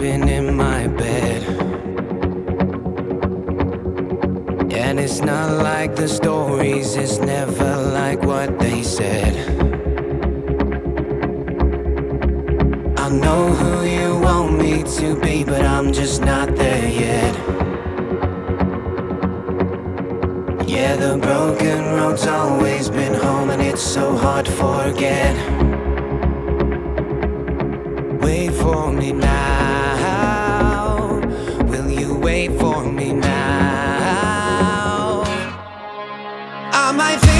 sleeping in my bed, and it's not like the stories, it's never like what they said. I know who you want me to be, but I'm just not there yet. Yeah, the broken road's always been home, and it's so hard to forget. Wait for me now. Will you wait for me now? I might